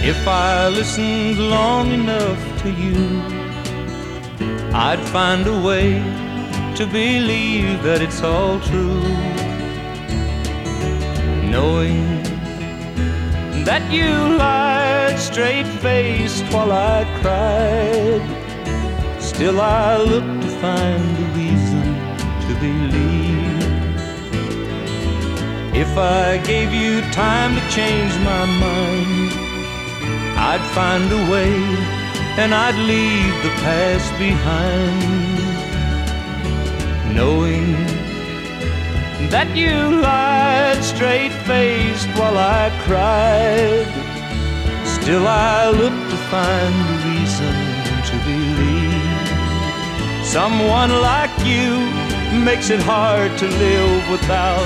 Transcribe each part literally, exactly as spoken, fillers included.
If I listened long enough to you, I'd find a way to believe that it's all true. Knowing that you lied straight-faced while I cried, still I looked to find a reason to believe. If I gave you time to change my mind, I'd find a way and I'd leave the past behind. Knowing that you lied straight-faced while I cried, still I looked to find a reason to believe. Someone like you makes it hard to live without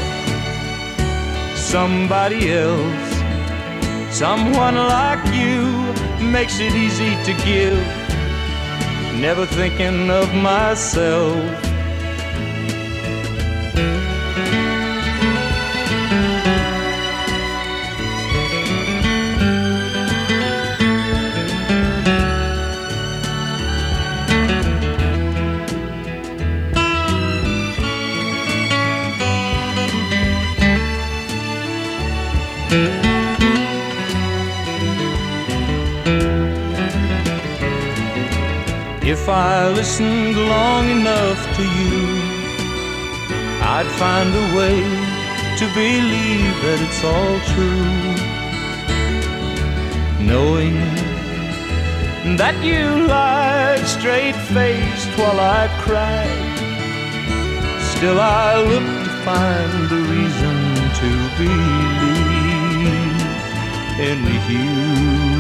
somebody else. Someone like you makes it easy to give, never thinking of myself. If I listened long enough to you, I'd find a way to believe that it's all true. Knowing that you lied straight-faced while I cried, still I looked to find a reason to believe in you.